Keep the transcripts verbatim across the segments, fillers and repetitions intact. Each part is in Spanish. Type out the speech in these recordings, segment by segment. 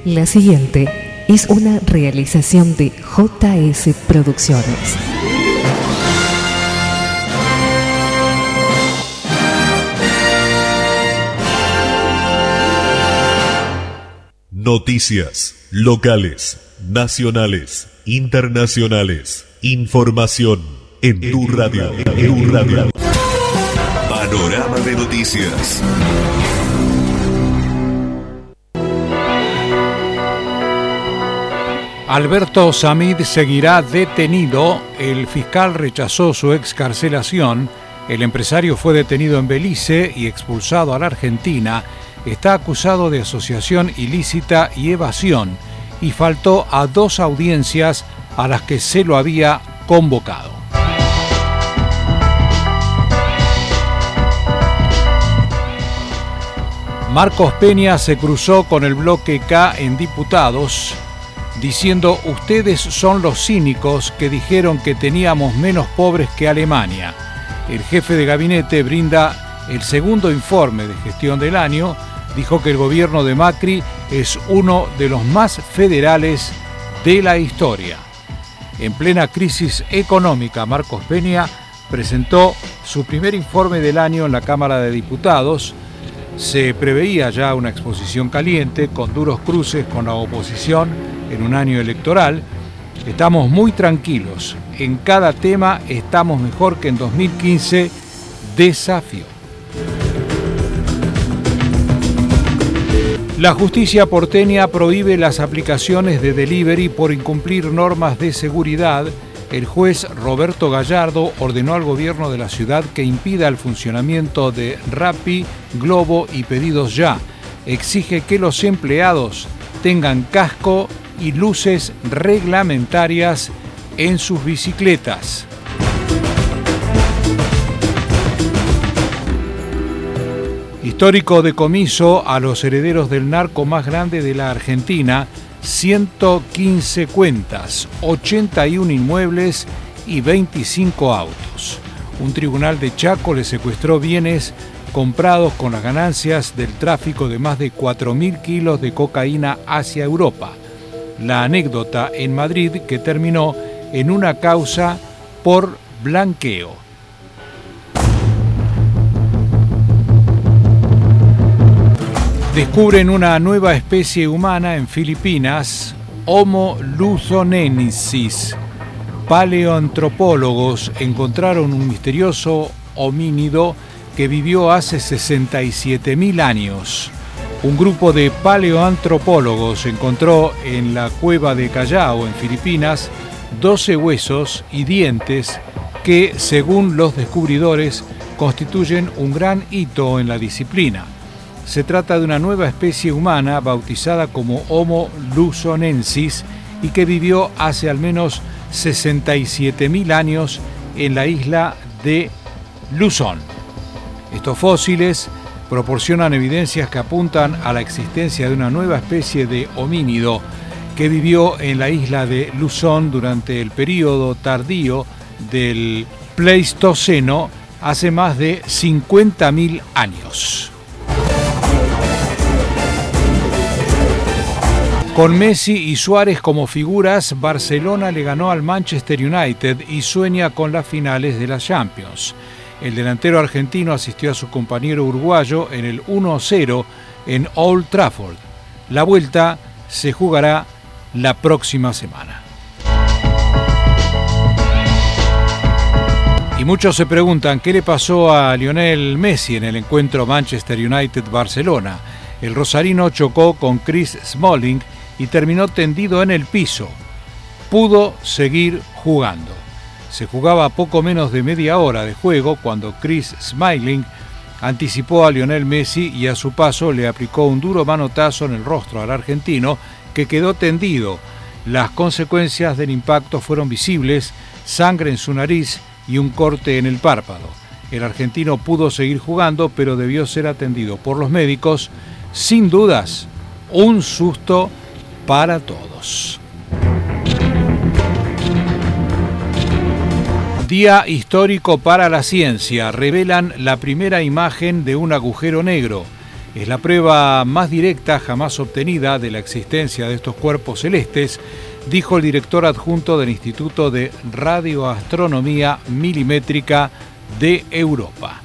La siguiente es una realización de J S Producciones. Noticias locales, nacionales, internacionales. Información en tu radio. En tu radio. Panorama de noticias. Alberto Samid seguirá detenido. El fiscal rechazó su excarcelación. El empresario fue detenido en Belice y expulsado a la Argentina. Está acusado de asociación ilícita y evasión y faltó a dos audiencias a las que se lo había convocado. Marcos Peña se cruzó con el bloque K en diputados, diciendo: ustedes son los cínicos que dijeron que teníamos menos pobres que Alemania. El jefe de gabinete brinda el segundo informe de gestión del año. Dijo que el gobierno de Macri es uno de los más federales de la historia. En plena crisis económica, Marcos Peña presentó su primer informe del año en la Cámara de Diputados. Se preveía ya una exposición caliente con duros cruces con la oposición en un año electoral. Estamos muy tranquilos. En cada tema estamos mejor que en dos mil quince. Desafío. La justicia porteña prohíbe las aplicaciones de delivery por incumplir normas de seguridad. El juez Roberto Gallardo ordenó al gobierno de la ciudad que impida el funcionamiento de Rappi, Globo y Pedidos Ya. Exige que los empleados tengan casco y luces reglamentarias en sus bicicletas. Histórico decomiso a los herederos del narco más grande de la Argentina, ciento quince cuentas, ochenta y uno inmuebles y veinticinco autos. Un tribunal de Chaco le secuestró bienes comprados con las ganancias del tráfico de más de cuatro mil kilos de cocaína hacia Europa. La anécdota en Madrid que terminó en una causa por blanqueo. Descubren una nueva especie humana en Filipinas, Homo luzonensis. Paleoantropólogos encontraron un misterioso homínido que vivió hace sesenta y siete mil años. Un grupo de paleoantropólogos encontró en la cueva de Callao, en Filipinas, doce huesos y dientes que, según los descubridores, constituyen un gran hito en la disciplina. Se trata de una nueva especie humana bautizada como Homo luzonensis y que vivió hace al menos sesenta y siete mil años en la isla de Luzón. Estos fósiles proporcionan evidencias que apuntan a la existencia de una nueva especie de homínido que vivió en la isla de Luzón durante el período tardío del Pleistoceno, hace más de cincuenta mil años. Con Messi y Suárez como figuras, Barcelona le ganó al Manchester United y sueña con las finales de la Champions. El delantero argentino asistió a su compañero uruguayo en el uno a cero en Old Trafford. La vuelta se jugará la próxima semana. Y muchos se preguntan qué le pasó a Lionel Messi en el encuentro Manchester United-Barcelona. El rosarino chocó con Chris Smalling y terminó tendido en el piso. Pudo seguir jugando. Se jugaba poco menos de media hora de juego cuando Chris Smalling anticipó a Lionel Messi y a su paso le aplicó un duro manotazo en el rostro al argentino, que quedó tendido. Las consecuencias del impacto fueron visibles: sangre en su nariz y un corte en el párpado. El argentino pudo seguir jugando, pero debió ser atendido por los médicos. Sin dudas, un susto para todos. Día histórico para la ciencia. Revelan la primera imagen de un agujero negro. Es la prueba más directa jamás obtenida de la existencia de estos cuerpos celestes, dijo el director adjunto del Instituto de Radioastronomía Milimétrica de Europa.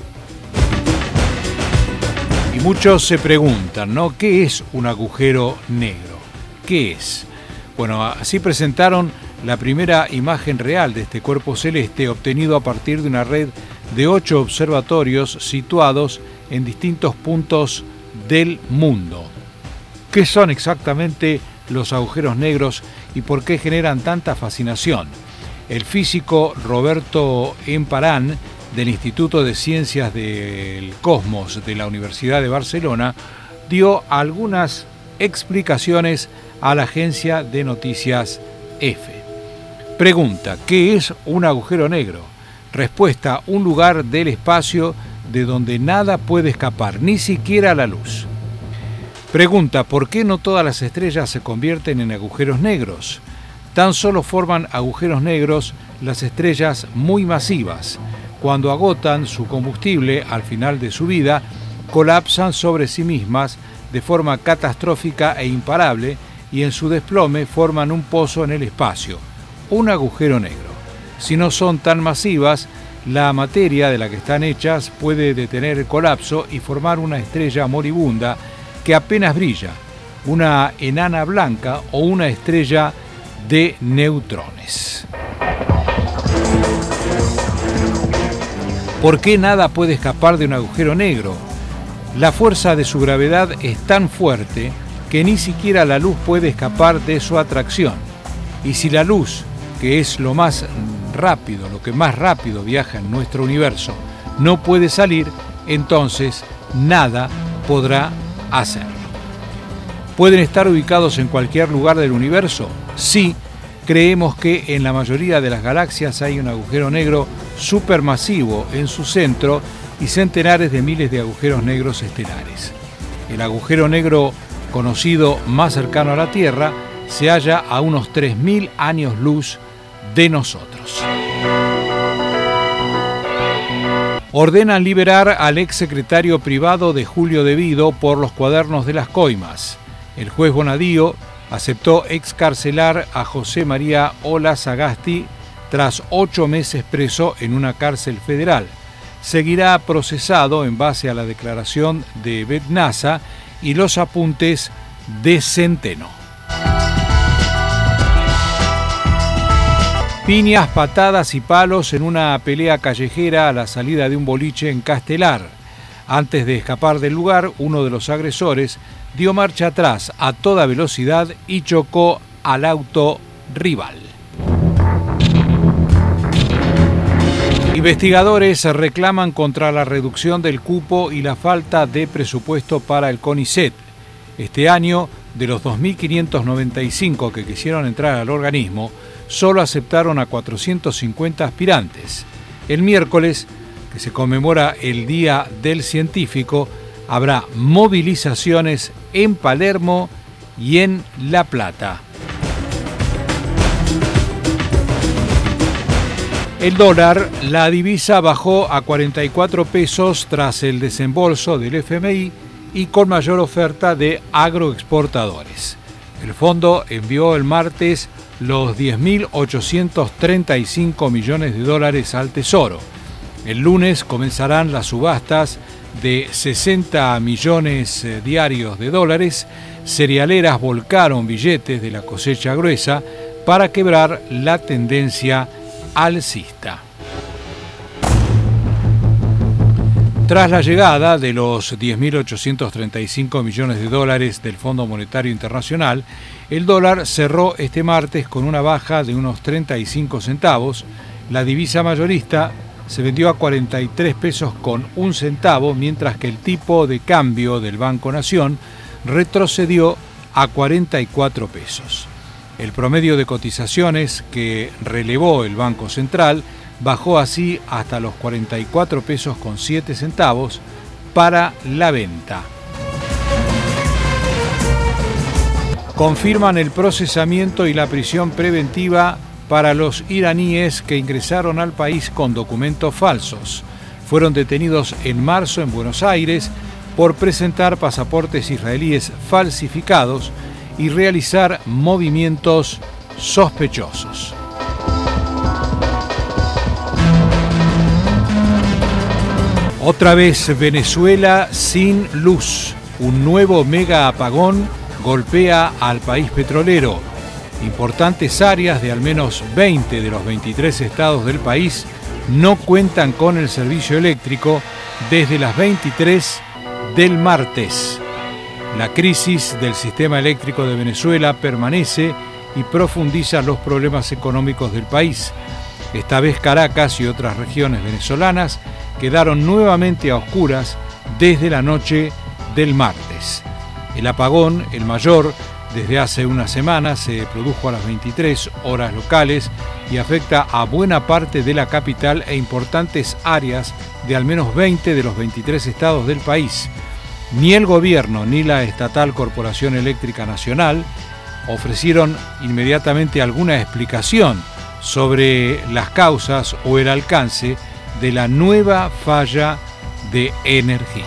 Y muchos se preguntan, ¿no? ¿Qué es un agujero negro? ¿Qué es? Bueno, así presentaron la primera imagen real de este cuerpo celeste obtenido a partir de una red de ocho observatorios situados en distintos puntos del mundo. ¿Qué son exactamente los agujeros negros y por qué generan tanta fascinación? El físico Roberto Emparán, del Instituto de Ciencias del Cosmos de la Universidad de Barcelona, dio algunas explicaciones a la agencia de noticias EFE. Pregunta, ¿qué es un agujero negro? Respuesta, un lugar del espacio de donde nada puede escapar, ni siquiera la luz. Pregunta, ¿por qué no todas las estrellas se convierten en agujeros negros? Tan solo forman agujeros negros las estrellas muy masivas. Cuando agotan su combustible al final de su vida, colapsan sobre sí mismas de forma catastrófica e imparable y en su desplome forman un pozo en el espacio, un agujero negro. Si no son tan masivas, la materia de la que están hechas puede detener el colapso y formar una estrella moribunda que apenas brilla, una enana blanca o una estrella de neutrones. ¿Por qué nada puede escapar de un agujero negro? La fuerza de su gravedad es tan fuerte que ni siquiera la luz puede escapar de su atracción. Y si la luz, que es lo más rápido, lo que más rápido viaja en nuestro universo, no puede salir, entonces nada podrá hacerlo. ¿Pueden estar ubicados en cualquier lugar del universo? Sí, creemos que en la mayoría de las galaxias hay un agujero negro supermasivo en su centro y centenares de miles de agujeros negros estelares. El agujero negro conocido más cercano a la Tierra se halla a unos tres mil años luz de nosotros. Ordenan liberar al exsecretario privado de Julio De Vido por los cuadernos de las coimas. El juez Bonadío aceptó excarcelar a José María Ola Sagasti tras ocho meses preso en una cárcel federal. Seguirá procesado en base a la declaración de Betnasa y los apuntes de Centeno. Piñas, patadas y palos en una pelea callejera a la salida de un boliche en Castelar. Antes de escapar del lugar, uno de los agresores dio marcha atrás a toda velocidad y chocó al auto rival. Investigadores reclaman contra la reducción del cupo y la falta de presupuesto para el CONICET. Este año, de los dos mil quinientos noventa y cinco que quisieron entrar al organismo, solo aceptaron a cuatrocientos cincuenta aspirantes. El miércoles, que se conmemora el Día del Científico, habrá movilizaciones en Palermo y en La Plata. El dólar, la divisa, bajó a cuarenta y cuatro pesos tras el desembolso del F M I y con mayor oferta de agroexportadores. El fondo envió el martes los diez mil ochocientos treinta y cinco millones de dólares al Tesoro. El lunes comenzarán las subastas de sesenta millones diarios de dólares. Cerealeras volcaron billetes de la cosecha gruesa para quebrar la tendencia alcista. Tras la llegada de los diez mil ochocientos treinta y cinco millones de dólares del Fondo Monetario Internacional, el dólar cerró este martes con una baja de unos treinta y cinco centavos. La divisa mayorista se vendió a cuarenta y tres pesos con un centavo, mientras que el tipo de cambio del Banco Nación retrocedió a cuarenta y cuatro pesos. El promedio de cotizaciones que relevó el Banco Central bajó así hasta los cuarenta y cuatro pesos con siete centavos para la venta. Confirman el procesamiento y la prisión preventiva para los iraníes que ingresaron al país con documentos falsos. Fueron detenidos en marzo en Buenos Aires por presentar pasaportes israelíes falsificados y realizar movimientos sospechosos. Otra vez Venezuela sin luz. Un nuevo mega apagón golpea al país petrolero. Importantes áreas de al menos veinte de los veintitrés estados del país no cuentan con el servicio eléctrico desde las veintitrés del martes. La crisis del sistema eléctrico de Venezuela permanece y profundiza los problemas económicos del país. Esta vez Caracas y otras regiones venezolanas quedaron nuevamente a oscuras desde la noche del martes. El apagón, el mayor desde hace una semana, se produjo a las veintitrés horas locales y afecta a buena parte de la capital e importantes áreas de al menos veinte de los veintitrés estados del país. Ni el gobierno ni la estatal Corporación Eléctrica Nacional ofrecieron inmediatamente alguna explicación sobre las causas o el alcance de la nueva falla de energía.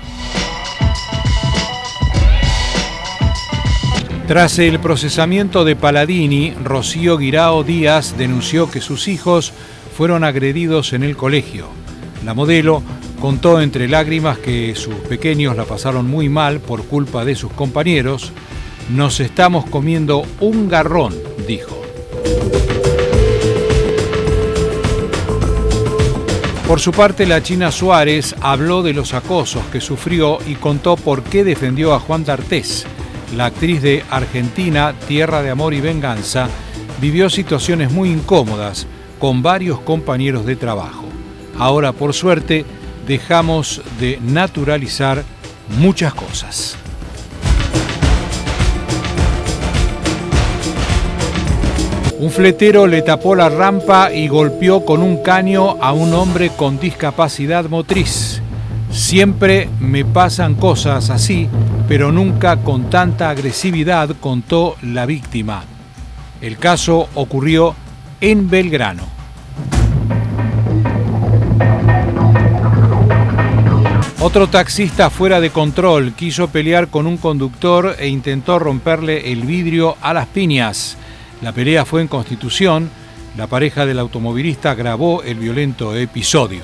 Tras el procesamiento de Palladini, Rocío Guirao Díaz denunció que sus hijos fueron agredidos en el colegio. La modelo contó entre lágrimas que sus pequeños la pasaron muy mal por culpa de sus compañeros. Nos estamos comiendo un garrón, dijo. Por su parte, la China Suárez habló de los acosos que sufrió y contó por qué defendió a Juan D'Artés. La actriz de Argentina, Tierra de Amor y Venganza, vivió situaciones muy incómodas con varios compañeros de trabajo. Ahora, por suerte, dejamos de naturalizar muchas cosas. Un fletero le tapó la rampa y golpeó con un caño a un hombre con discapacidad motriz. Siempre me pasan cosas así, pero nunca con tanta agresividad, contó la víctima. El caso ocurrió en Belgrano. Otro taxista fuera de control quiso pelear con un conductor e intentó romperle el vidrio a las piñas. La pelea fue en Constitución. La pareja del automovilista grabó el violento episodio.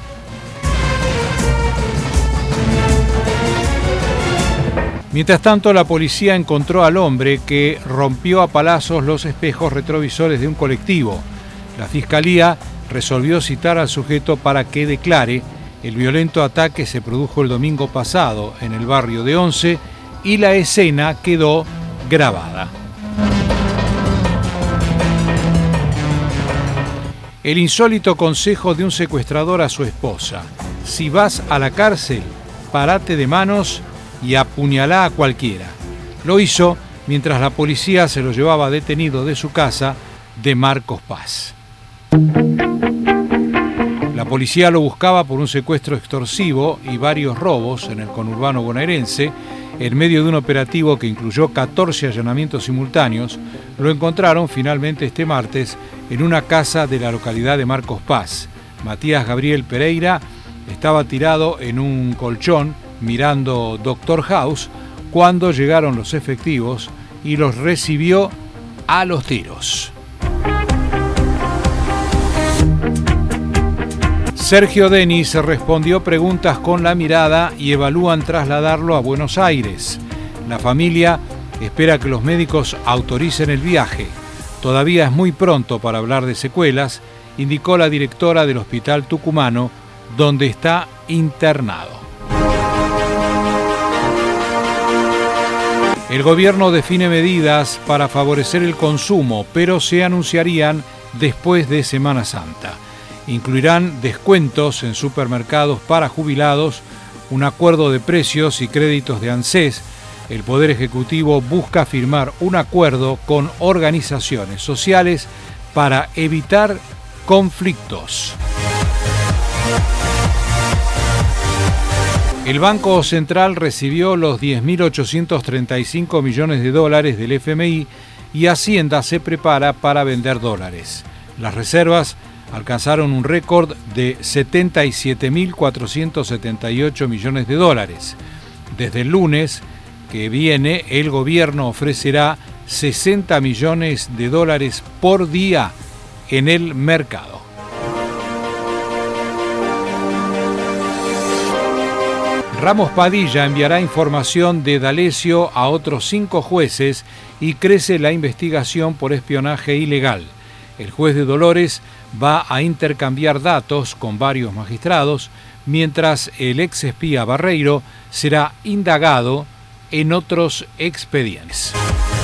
Mientras tanto, la policía encontró al hombre que rompió a palazos los espejos retrovisores de un colectivo. La fiscalía resolvió citar al sujeto para que declare. El violento ataque se produjo el domingo pasado en el barrio de Once y la escena quedó grabada. El insólito consejo de un secuestrador a su esposa: si vas a la cárcel, parate de manos y apuñalá a cualquiera. Lo hizo mientras la policía se lo llevaba detenido de su casa de Marcos Paz. La policía lo buscaba por un secuestro extorsivo y varios robos en el conurbano bonaerense. En medio de un operativo que incluyó catorce allanamientos simultáneos, lo encontraron finalmente este martes en una casa de la localidad de Marcos Paz. Matías Gabriel Pereira estaba tirado en un colchón mirando Doctor House cuando llegaron los efectivos y los recibió a los tiros. Sergio Denis respondió preguntas con la mirada y evalúan trasladarlo a Buenos Aires. La familia espera que los médicos autoricen el viaje. Todavía es muy pronto para hablar de secuelas, indicó la directora del Hospital Tucumano, donde está internado. El gobierno define medidas para favorecer el consumo, pero se anunciarían después de Semana Santa. Incluirán descuentos en supermercados para jubilados, un acuerdo de precios y créditos de ANSES. El Poder Ejecutivo busca firmar un acuerdo con organizaciones sociales para evitar conflictos. El Banco Central recibió los diez mil ochocientos treinta y cinco millones de dólares del F M I y Hacienda se prepara para vender dólares. Las reservas alcanzaron un récord de setenta y siete mil cuatrocientos setenta y ocho millones de dólares. Desde el lunes que viene, el gobierno ofrecerá sesenta millones de dólares por día en el mercado. Ramos Padilla enviará información de D'Alessio a otros cinco jueces y crece la investigación por espionaje ilegal. El juez de Dolores va a intercambiar datos con varios magistrados, mientras el ex espía Barreiro será indagado en otros expedientes.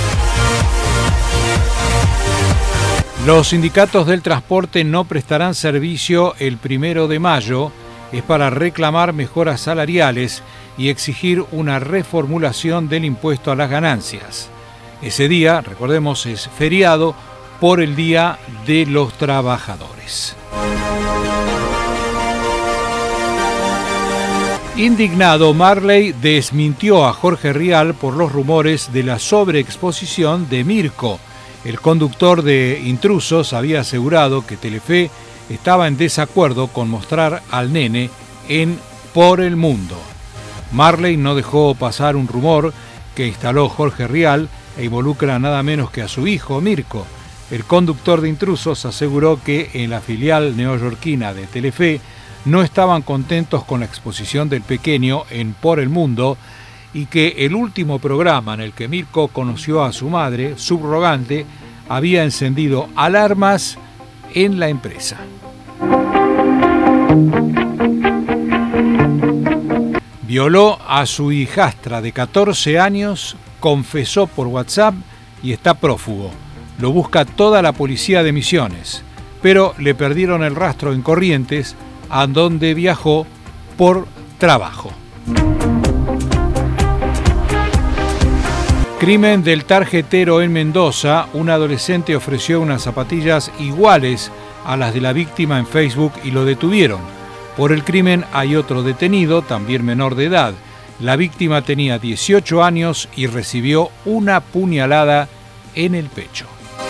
Los sindicatos del transporte no prestarán servicio el primero de mayo. Es para reclamar mejoras salariales y exigir una reformulación del impuesto a las ganancias. Ese día, recordemos, es feriado por el Día de los Trabajadores. Indignado, Marley desmintió a Jorge Rial por los rumores de la sobreexposición de Mirko. El conductor de Intrusos había asegurado que Telefe estaba en desacuerdo con mostrar al nene en Por el Mundo. Marley no dejó pasar un rumor que instaló Jorge Rial e involucra nada menos que a su hijo Mirko. El conductor de Intrusos aseguró que en la filial neoyorquina de Telefe no estaban contentos con la exposición del pequeño en Por el Mundo y que el último programa en el que Mirko conoció a su madre, subrogante, había encendido alarmas en la empresa. Violó a su hijastra de catorce años, confesó por WhatsApp y está prófugo. Lo busca toda la policía de Misiones, pero le perdieron el rastro en Corrientes, a donde viajó por trabajo. Crimen del tarjetero en Mendoza. Un adolescente ofreció unas zapatillas iguales a las de la víctima en Facebook y lo detuvieron. Por el crimen hay otro detenido, también menor de edad. La víctima tenía dieciocho años y recibió una puñalada en el pecho.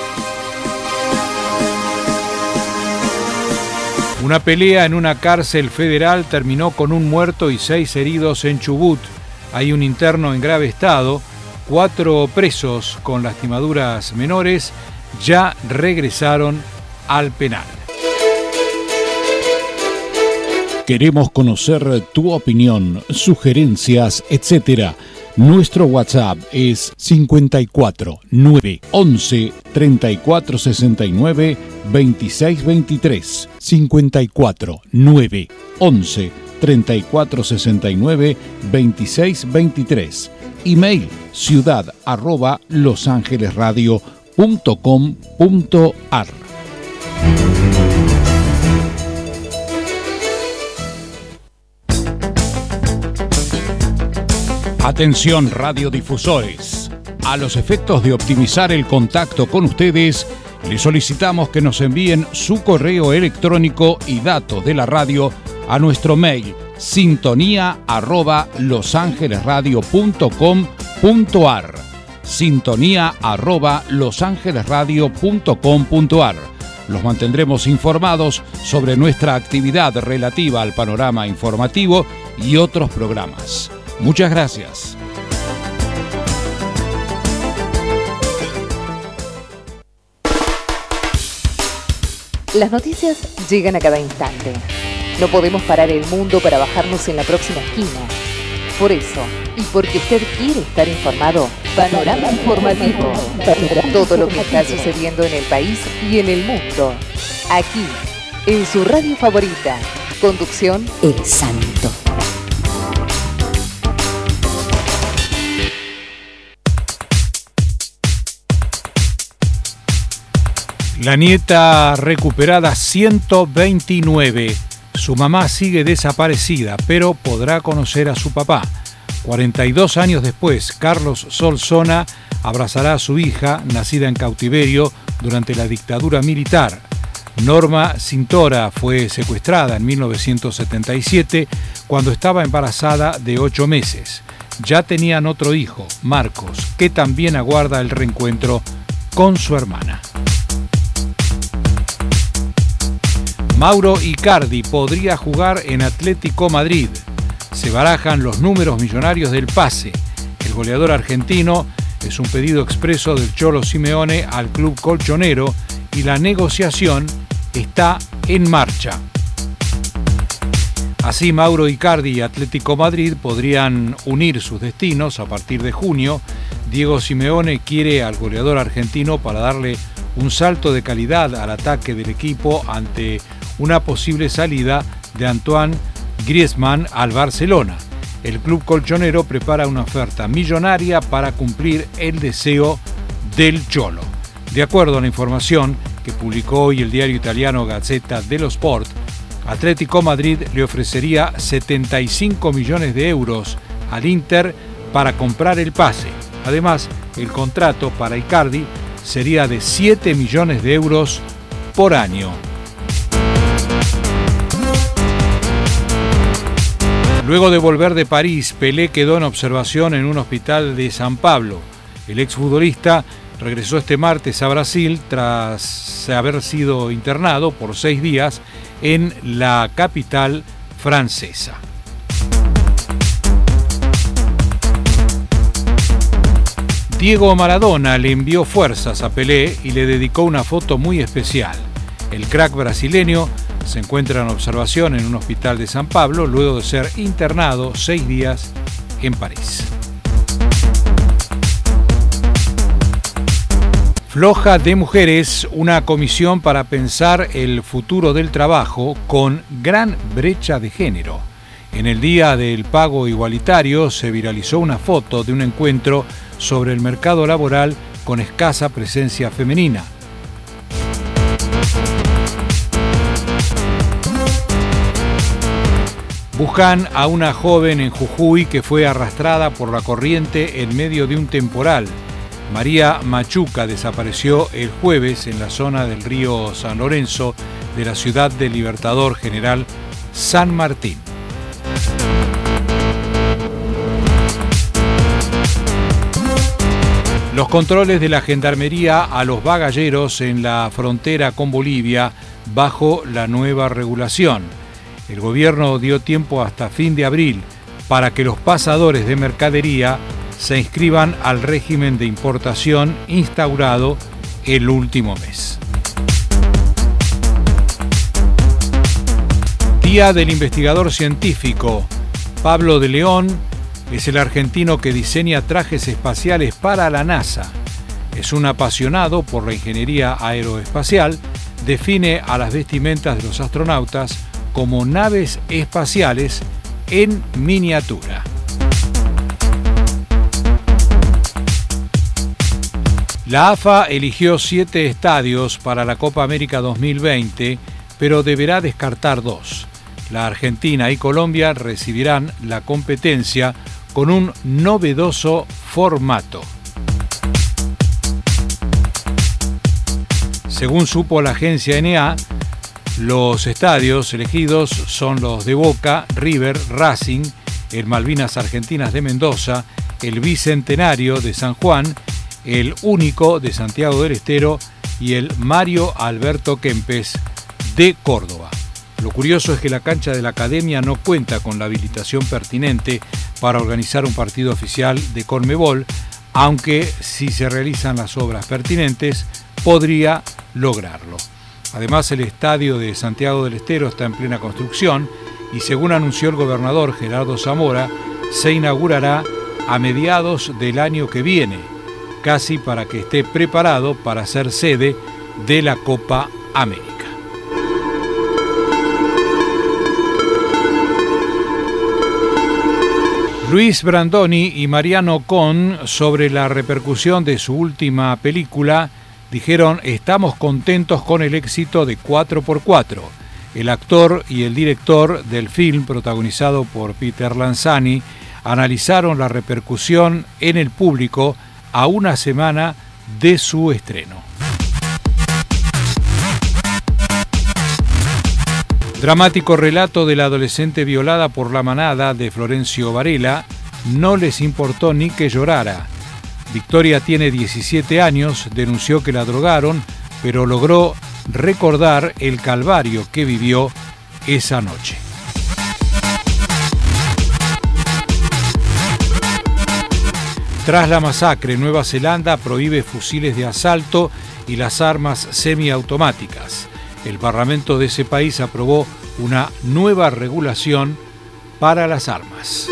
Una pelea en una cárcel federal terminó con un muerto y seis heridos en Chubut. Hay un interno en grave estado. Cuatro presos con lastimaduras menores ya regresaron al penal. Queremos conocer tu opinión, sugerencias, etcétera. Nuestro WhatsApp es cincuenta y cuatro, nueve, once, treinta y cuatro sesenta y nueve, veintiséis veintitrés. cincuenta y cuatro, nueve, once, treinta y cuatro sesenta y nueve, veintiséis veintitrés. Email ciudad arroba losangelesradio punto com punto ar. Atención radiodifusores. A los efectos de optimizar el contacto con ustedes, les solicitamos que nos envíen su correo electrónico y datos de la radio a nuestro mail sintonía arroba losangelesradio punto com punto ar. Sintonía arroba losangelesradio punto com punto ar. Los mantendremos informados sobre nuestra actividad relativa al panorama informativo y otros programas. Muchas gracias. Las noticias llegan a cada instante. No podemos parar el mundo para bajarnos en la próxima esquina. Por eso, y porque usted quiere estar informado, Panorama Informativo. Todo lo que está sucediendo en el país y en el mundo. Aquí, en su radio favorita. Conducción El Santo. La nieta recuperada ciento veintinueve. Su mamá sigue desaparecida, pero podrá conocer a su papá. cuarenta y dos años después, Carlos Solsona abrazará a su hija, nacida en cautiverio durante la dictadura militar. Norma Cintora fue secuestrada en mil novecientos setenta y siete cuando estaba embarazada de ocho meses. Ya tenían otro hijo, Marcos, que también aguarda el reencuentro con su hermana. Mauro Icardi podría jugar en Atlético Madrid. Se barajan los números millonarios del pase. El goleador argentino es un pedido expreso del Cholo Simeone al club colchonero y la negociación está en marcha. Así, Mauro Icardi y Atlético Madrid podrían unir sus destinos a partir de junio. Diego Simeone quiere al goleador argentino para darle un salto de calidad al ataque del equipo ante una posible salida de Antoine Griezmann al Barcelona. El club colchonero prepara una oferta millonaria para cumplir el deseo del Cholo. De acuerdo a la información que publicó hoy el diario italiano Gazzetta dello Sport, Atlético Madrid le ofrecería setenta y cinco millones de euros al Inter para comprar el pase. Además, el contrato para Icardi sería de siete millones de euros por año. Luego de volver de París, Pelé quedó en observación en un hospital de San Pablo. El exfutbolista regresó este martes a Brasil tras haber sido internado por seis días en la capital francesa. Diego Maradona le envió fuerzas a Pelé y le dedicó una foto muy especial. El crack brasileño se encuentra en observación en un hospital de San Pablo luego de ser internado seis días en París. Floja de mujeres, una comisión para pensar el futuro del trabajo con gran brecha de género. En el Día del Pago Igualitario se viralizó una foto de un encuentro sobre el mercado laboral con escasa presencia femenina. Buscan a una joven en Jujuy que fue arrastrada por la corriente en medio de un temporal. María Machuca desapareció el jueves en la zona del río San Lorenzo de la ciudad del Libertador General San Martín. Los controles de la Gendarmería a los bagalleros en la frontera con Bolivia bajo la nueva regulación. El gobierno dio tiempo hasta fin de abril para que los pasadores de mercadería se inscriban al régimen de importación instaurado el último mes. Día del investigador científico. Pablo de León es el argentino que diseña trajes espaciales para la NASA. Es un apasionado por la ingeniería aeroespacial. Define a las vestimentas de los astronautas como naves espaciales en miniatura. La A F A eligió siete estadios para la Copa América dos mil veinte, pero deberá descartar dos. La Argentina y Colombia recibirán la competencia con un novedoso formato. Según supo la agencia N A, los estadios elegidos son los de Boca, River, Racing, el Malvinas Argentinas de Mendoza, el Bicentenario de San Juan, el Único de Santiago del Estero y el Mario Alberto Kempes de Córdoba. Lo curioso es que la cancha de la Academia no cuenta con la habilitación pertinente para organizar un partido oficial de Conmebol, aunque si se realizan las obras pertinentes podría lograrlo. Además, el estadio de Santiago del Estero está en plena construcción y, según anunció el gobernador Gerardo Zamora, se inaugurará a mediados del año que viene, casi para que esté preparado para ser sede de la Copa América. Luis Brandoni y Mariano Con, sobre la repercusión de su última película, dijeron: estamos contentos con el éxito de cuatro por cuatro. El actor y el director del film, protagonizado por Peter Lanzani, analizaron la repercusión en el público a una semana de su estreno. Dramático relato de la adolescente violada por la manada de Florencio Varela. No les importó ni que llorara. Victoria tiene diecisiete años, denunció que la drogaron, pero logró recordar el calvario que vivió esa noche. Tras la masacre, Nueva Zelanda prohíbe fusiles de asalto y las armas semiautomáticas. El Parlamento de ese país aprobó una nueva regulación para las armas.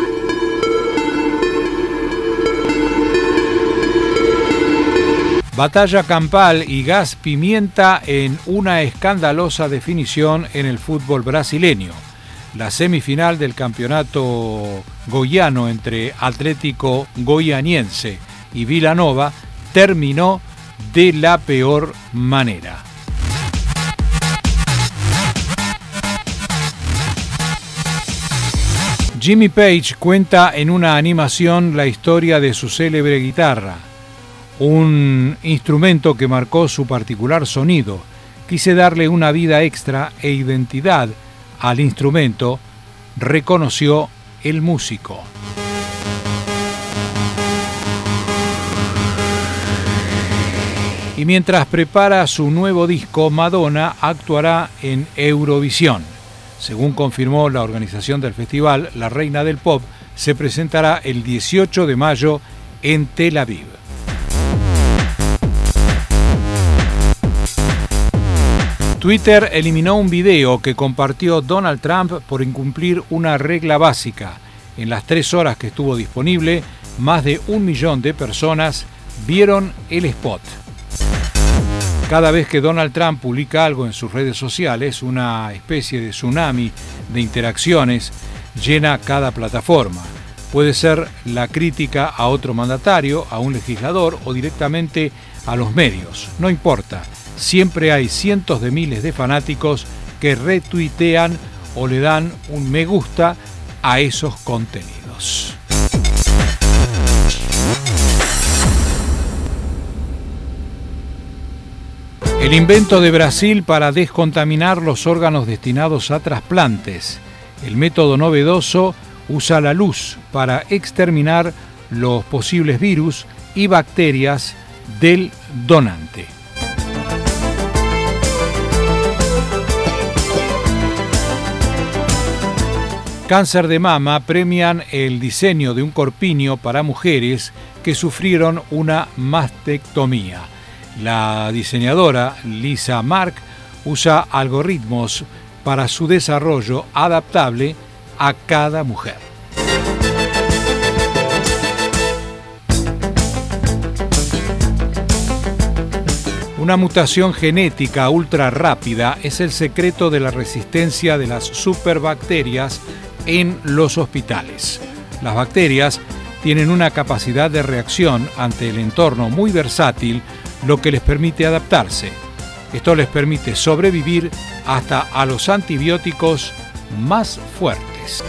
Batalla campal y gas pimienta en una escandalosa definición en el fútbol brasileño. La semifinal del campeonato goiano entre Atlético Goianiense y Vila Nova terminó de la peor manera. Jimmy Page cuenta en una animación la historia de su célebre guitarra, un instrumento que marcó su particular sonido. Quise darle una vida extra e identidad al instrumento, reconoció el músico. Y mientras prepara su nuevo disco, Madonna actuará en Eurovisión. Según confirmó la organización del festival, la reina del pop se presentará el dieciocho de mayo en Tel Aviv. Twitter eliminó un video que compartió Donald Trump por incumplir una regla básica. En las tres horas que estuvo disponible, más de un millón de personas vieron el spot. Cada vez que Donald Trump publica algo en sus redes sociales, una especie de tsunami de interacciones llena cada plataforma. Puede ser la crítica a otro mandatario, a un legislador o directamente a los medios. No importa. Siempre hay cientos de miles de fanáticos que retuitean o le dan un me gusta a esos contenidos. El invento de Brasil para descontaminar los órganos destinados a trasplantes. El método novedoso usa la luz para exterminar los posibles virus y bacterias del donante. Cáncer de mama premian el diseño de un corpiño para mujeres que sufrieron una mastectomía. La diseñadora Lisa Mark usa algoritmos para su desarrollo adaptable a cada mujer. Una mutación genética ultra rápida es el secreto de la resistencia de las superbacterias en los hospitales. Las bacterias tienen una capacidad de reacción ante el entorno muy versátil, lo que les permite adaptarse. Esto les permite sobrevivir hasta a los antibióticos más fuertes.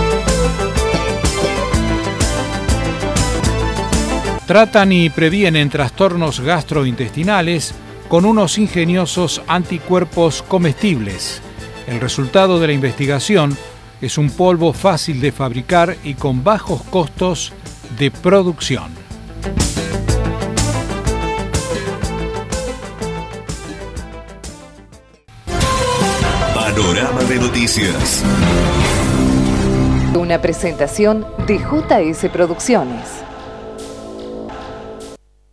Tratan y previenen trastornos gastrointestinales con unos ingeniosos anticuerpos comestibles. El resultado de la investigación es un polvo fácil de fabricar y con bajos costos de producción. Panorama de Noticias. Una presentación de J S Producciones.